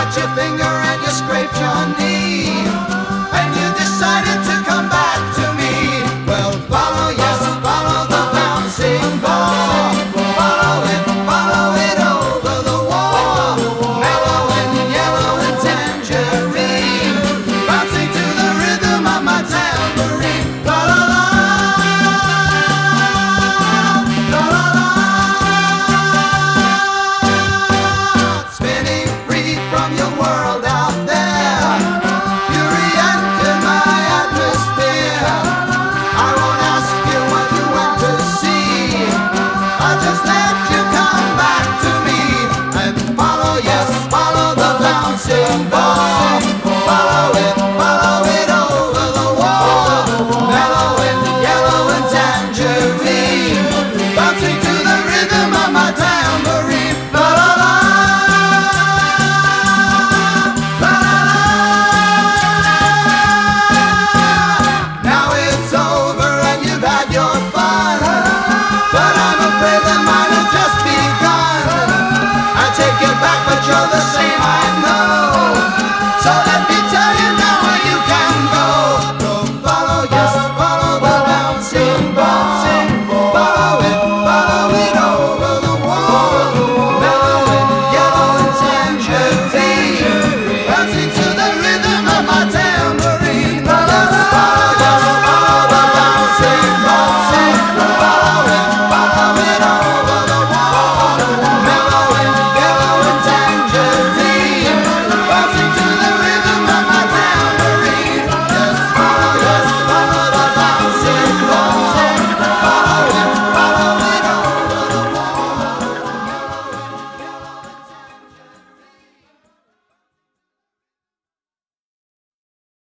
cut your finger and you scraped your knee, and you decided to come back to me. Well, follow, yes, follow the bouncing ball. Follow it over the wall. Mellow and yellow and tangerine, bouncing to the rhythm of my tambourine. La la la, la la la. Spinning free from your world out there, you re-entered my atmosphere. I won't ask you what you went to see, I'll just let you come back to me and follow, yes, follow the bouncing ball.